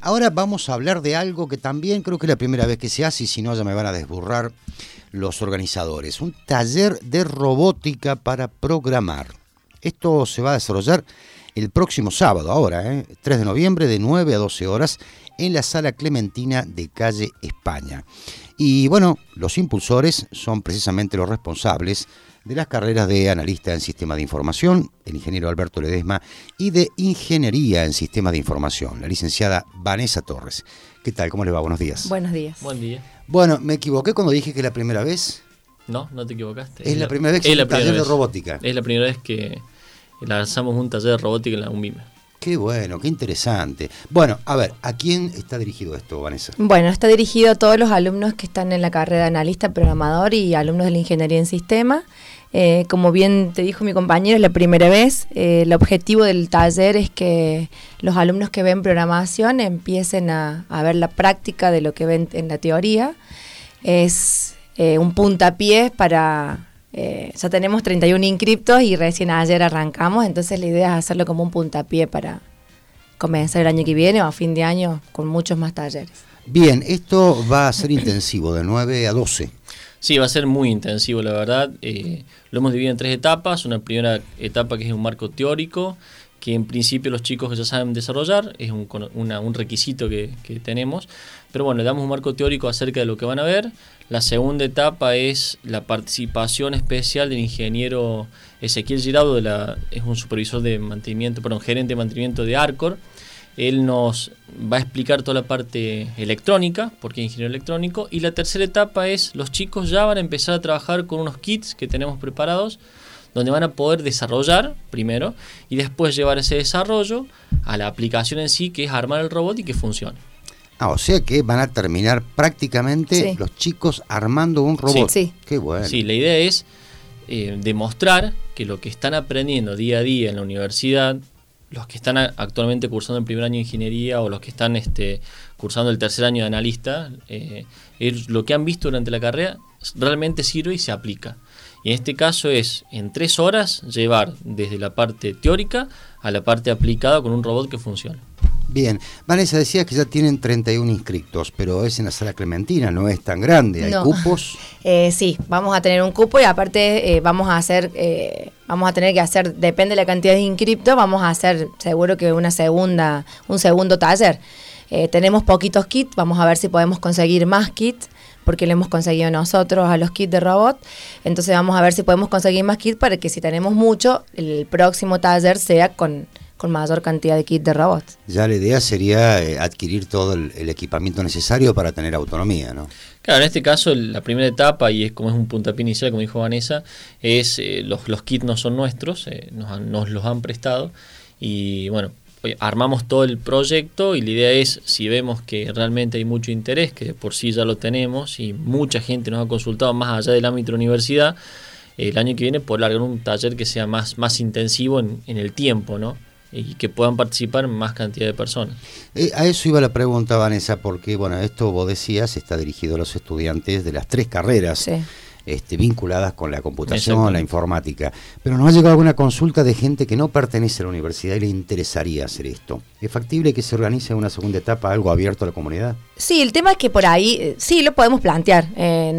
ahora vamos a hablar de algo que también creo que es la primera vez que se hace, y si no ya me van a desburrar los organizadores. Un taller de robótica para programar. Esto se va a desarrollar el próximo sábado, ahora, 3 de noviembre, de 9 a 12 horas, en la Sala Clementina de Calle España. Y bueno, los impulsores son precisamente los responsables de las carreras de analista en sistemas de información, el ingeniero Alberto Ledesma, y de ingeniería en sistemas de información, la licenciada Vanessa Torres. ¿Qué tal? ¿Cómo le va? Buenos días. Buenos días. Buen día. Bueno, me equivoqué cuando dije que es la primera vez. No, no te equivocaste. Es la primera vez que es un taller de robótica. Es la primera vez que lanzamos un taller de robótica en la UNVIME. Qué bueno, qué interesante. Bueno, a ver, ¿a quién está dirigido esto, Vanessa? Bueno, está dirigido a todos los alumnos que están en la carrera de analista, programador y alumnos de la ingeniería en sistema. Como bien te dijo mi compañero, es la primera vez. El objetivo del taller es que los alumnos que ven programación empiecen a ver la práctica de lo que ven en la teoría. Es un puntapié para... ya tenemos 31 inscriptos y recién ayer arrancamos, entonces la idea es hacerlo como un puntapié para comenzar el año que viene o a fin de año con muchos más talleres. Bien, esto va a ser intensivo, de 9 a 12. Sí, va a ser muy intensivo, la verdad. Lo hemos dividido en 3 etapas. Una primera etapa que es un marco teórico, que en principio los chicos ya saben desarrollar, es un requisito que tenemos. Pero bueno, le damos un marco teórico acerca de lo que van a ver. La segunda etapa es la participación especial del ingeniero Ezequiel Giraudo, es un supervisor de mantenimiento, gerente de mantenimiento de Arcor. Él nos va a explicar toda la parte electrónica, porque es ingeniero electrónico. Y la tercera etapa es, los chicos ya van a empezar a trabajar con unos kits que tenemos preparados, donde van a poder desarrollar primero y después llevar ese desarrollo a la aplicación en sí, que es armar el robot y que funcione. O sea que van a terminar prácticamente los chicos armando un robot. Sí. Qué bueno. Sí, la idea es demostrar que lo que están aprendiendo día a día en la universidad, los que están actualmente cursando el primer año de ingeniería o los que están cursando el tercer año de analista, lo que han visto durante la carrera realmente sirve y se aplica. Y en este caso es, en 3 horas, llevar desde la parte teórica a la parte aplicada con un robot que funcione. Bien, Vanessa, decía que ya tienen 31 inscriptos, pero es en la Sala Clementina, no es tan grande, ¿hay cupos? Sí, vamos a tener un cupo y aparte vamos a tener que hacer, depende de la cantidad de inscriptos, vamos a hacer seguro que un segundo taller. Tenemos poquitos kits, vamos a ver si podemos conseguir más kits, porque lo hemos conseguido nosotros a los kits de robot. Entonces vamos a ver si podemos conseguir más kits para que si tenemos mucho, el próximo taller sea con mayor cantidad de kits de robots. Ya la idea sería adquirir todo el equipamiento necesario para tener autonomía, ¿no? Claro, en este caso la primera etapa, y es como es un puntapié inicial, como dijo Vanessa, es los kits no son nuestros, nos los han prestado y bueno, armamos todo el proyecto y la idea es, si vemos que realmente hay mucho interés, que por sí ya lo tenemos y mucha gente nos ha consultado más allá del ámbito de la universidad, el año que viene poder largar un taller que sea más intensivo en el tiempo, ¿no? Y que puedan participar más cantidad de personas. A eso iba la pregunta, Vanessa, porque bueno, esto vos decías, está dirigido a los estudiantes de las 3 carreras. Sí. Vinculadas con la computación, la informática. Pero nos ha llegado alguna consulta de gente que no pertenece a la universidad y le interesaría hacer esto. ¿Es factible que se organice una segunda etapa, algo abierto a la comunidad? Sí, el tema es que por ahí sí lo podemos plantear,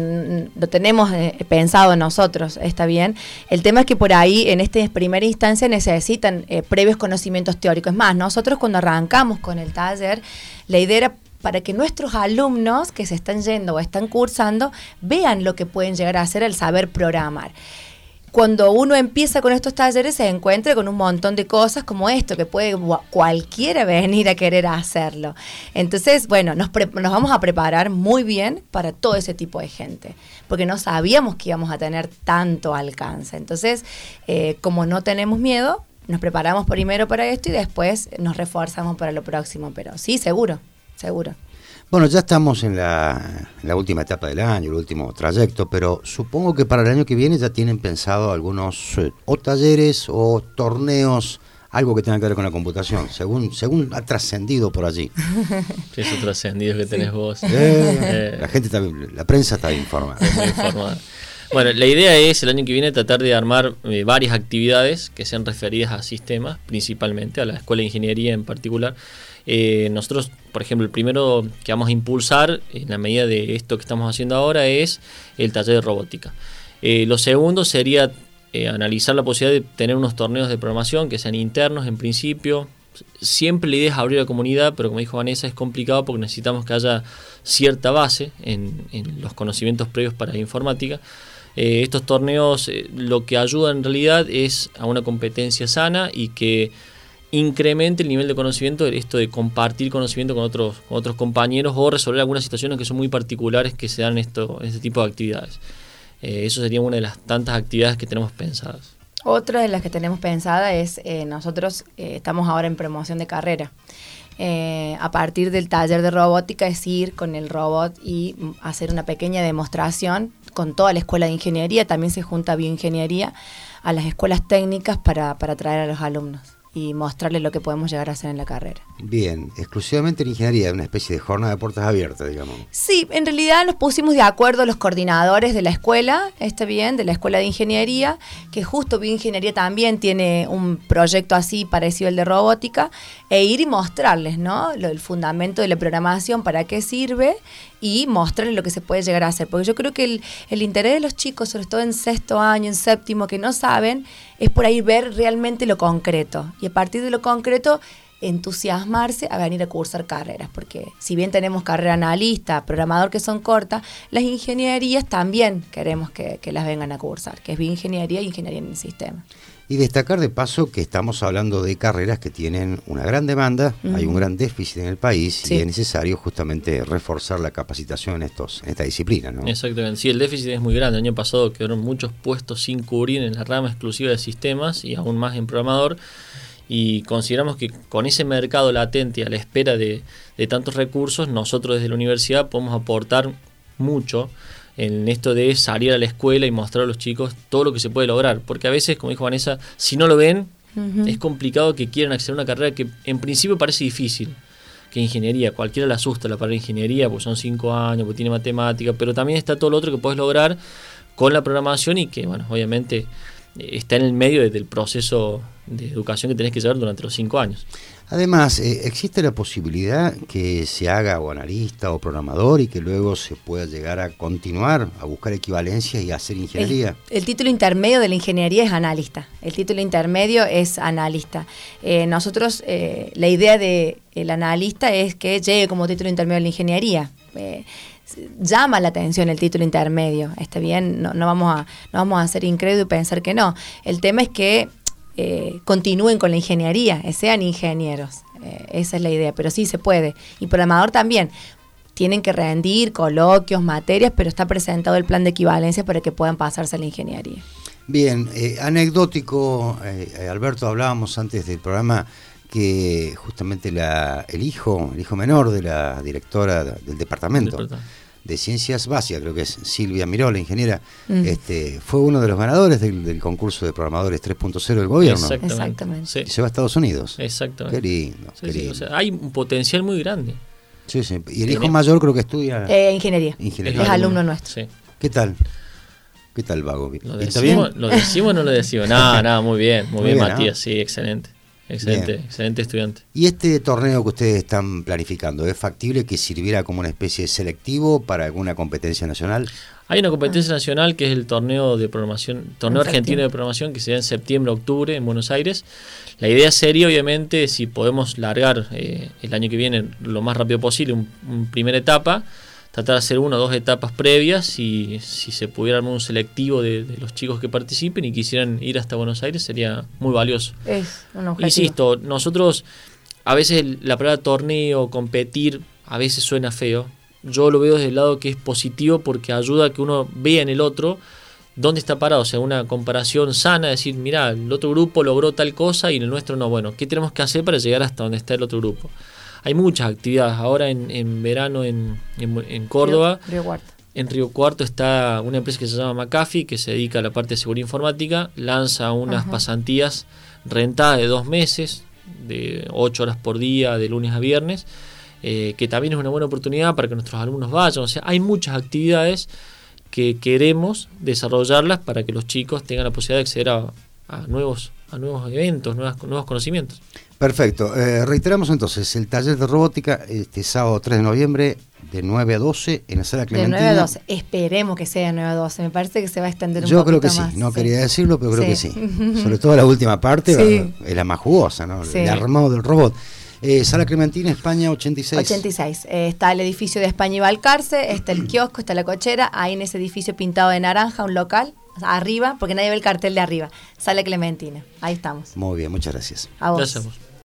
lo tenemos pensado nosotros, está bien. El tema es que por ahí en esta primera instancia necesitan previos conocimientos teóricos. Es más, nosotros cuando arrancamos con el taller, la idea era para que nuestros alumnos que se están yendo o están cursando vean lo que pueden llegar a hacer al saber programar. Cuando uno empieza con estos talleres se encuentra con un montón de cosas como esto, que puede cualquiera venir a querer hacerlo. Entonces, bueno, nos vamos a preparar muy bien para todo ese tipo de gente, porque no sabíamos que íbamos a tener tanto alcance. Entonces, como no tenemos miedo, nos preparamos primero para esto y después nos reforzamos para lo próximo. Pero sí, seguro. Bueno, ya estamos en la última etapa del año, el último trayecto, pero supongo que para el año que viene ya tienen pensado algunos o talleres o torneos, algo que tenga que ver con la computación, según ha trascendido por allí. Esos trascendidos que tenés vos. La gente la prensa está informada. Bueno, la idea es el año que viene tratar de armar varias actividades que sean referidas a sistemas, principalmente a la Escuela de Ingeniería en particular, Nosotros, por ejemplo, el primero que vamos a impulsar en la medida de esto que estamos haciendo ahora es el taller de robótica. Lo segundo sería analizar la posibilidad de tener unos torneos de programación que sean internos en principio. Siempre la idea es abrir a la comunidad, pero como dijo Vanessa, es complicado porque necesitamos que haya cierta base en los conocimientos previos para la informática. Estos torneos lo que ayudan en realidad es a una competencia sana y que incremente el nivel de conocimiento, esto de compartir conocimiento con otros compañeros o resolver algunas situaciones que son muy particulares que se dan en este tipo de actividades. Eso sería una de las tantas actividades que tenemos pensadas. Otra de las que tenemos pensada es, nosotros estamos ahora en promoción de carrera. A partir del taller de robótica es ir con el robot y hacer una pequeña demostración con toda la escuela de ingeniería. También se junta bioingeniería a las escuelas técnicas para traer a los alumnos y mostrarles lo que podemos llegar a hacer en la carrera. Bien, exclusivamente en ingeniería, una especie de jornada de puertas abiertas, digamos. Sí, en realidad nos pusimos de acuerdo los coordinadores de la escuela, está bien, de la escuela de ingeniería, que justo bioingeniería también tiene un proyecto así parecido al de robótica, e ir y mostrarles, ¿no? El fundamento de la programación, para qué sirve, y mostrarles lo que se puede llegar a hacer. Porque yo creo que el interés de los chicos, sobre todo en sexto año, en séptimo, que no saben, es por ahí ver realmente lo concreto. Y a partir de lo concreto, entusiasmarse a venir a cursar carreras. Porque si bien tenemos carrera analista, programador, que son cortas, las ingenierías también queremos que las vengan a cursar, que es bioingeniería y ingeniería en el sistema. Y destacar de paso que estamos hablando de carreras que tienen una gran demanda, hay un gran déficit en el país, sí, y es necesario justamente reforzar la capacitación en esta disciplina, ¿no? Exactamente, sí, el déficit es muy grande. El año pasado quedaron muchos puestos sin cubrir en la rama exclusiva de sistemas y aún más en programador, y consideramos que con ese mercado latente a la espera de tantos recursos, nosotros desde la universidad podemos aportar mucho en esto de salir a la escuela y mostrar a los chicos todo lo que se puede lograr, porque a veces, como dijo Vanessa, si no lo ven, es complicado que quieran acceder a una carrera que en principio parece difícil, que ingeniería, cualquiera le asusta la palabra ingeniería, porque son 5 años, porque tiene matemática, pero también está todo lo otro que puedes lograr con la programación y que, bueno, obviamente está en el medio del proceso de educación que tenés que llevar durante los 5 años. Además, existe la posibilidad que se haga o analista o programador y que luego se pueda llegar a continuar, a buscar equivalencias y a hacer ingeniería. El título intermedio de la ingeniería es analista. El título intermedio es analista. Nosotros, la idea del analista es que llegue como título intermedio de la ingeniería. Llama la atención el título intermedio, está bien, no vamos a ser incrédulos y pensar que no. El tema es que continúen con la ingeniería, sean ingenieros, esa es la idea, pero sí se puede. Y programador también, tienen que rendir coloquios, materias, pero está presentado el plan de equivalencia para que puedan pasarse a la ingeniería. Bien, anecdótico, Alberto, hablábamos antes del programa que justamente el hijo menor de la directora del departamento de Ciencias Básicas, creo que es Silvia Miró, la ingeniera, fue uno de los ganadores del concurso de programadores 3.0 del gobierno. Exactamente. Sí. Y se va a Estados Unidos. Exactamente. Qué lindo, sí, qué lindo. O sea, hay un potencial muy grande. Sí, sí. Y el hijo mayor creo que estudia ingeniería. Es alumno nuestro. Sí. ¿Qué tal? ¿Qué tal, Vago? ¿Está bien? ¿Lo decimos o no lo decimos? Nada, muy bien, Matías, ¿no? Sí, excelente. Excelente estudiante. ¿Y este torneo que ustedes están planificando, es factible que sirviera como una especie de selectivo para alguna competencia nacional? Hay una competencia nacional que es el torneo de programación, torneo argentino de programación, que se da en septiembre, octubre en Buenos Aires. La idea sería, obviamente, si podemos largar el año que viene lo más rápido posible, una primera etapa, tratar de hacer 1 o 2 etapas previas y si se pudiera armar un selectivo de los chicos que participen y quisieran ir hasta Buenos Aires sería muy valioso. Es un objetivo. Insisto, nosotros a veces la palabra torneo, competir, a veces suena feo. Yo lo veo desde el lado que es positivo porque ayuda a que uno vea en el otro dónde está parado, o sea, una comparación sana, decir, mirá, el otro grupo logró tal cosa y en el nuestro no. Bueno, ¿qué tenemos que hacer para llegar hasta donde está el otro grupo? Hay muchas actividades. Ahora en verano en Córdoba, Río Cuarto. En Río Cuarto está una empresa que se llama McAfee, que se dedica a la parte de seguridad informática, lanza unas pasantías rentadas de 2 meses, de 8 horas por día, de lunes a viernes, que también es una buena oportunidad para que nuestros alumnos vayan. O sea, hay muchas actividades que queremos desarrollarlas para que los chicos tengan la posibilidad de acceder a nuevos nuevos eventos, nuevos conocimientos. Perfecto. Reiteramos entonces el taller de robótica este sábado 3 de noviembre de 9 a 12 en la sala Clementina. De 9 a 12. Esperemos que sea de 9 a 12. Me parece que se va a extender un poquito poquito más. Yo creo que sí. No quería decirlo, pero creo que sí. Sobre todo la última parte es la más jugosa, ¿no? Sí. El armado del robot. Sala Clementina, España 86. 86. Está el edificio de España y Balcarce, está el kiosco, está la cochera. Ahí en ese edificio pintado de naranja, un local. Arriba, porque nadie ve el cartel de arriba. Sala Clementina. Ahí estamos. Muy bien, muchas gracias. A vos. Gracias a vos.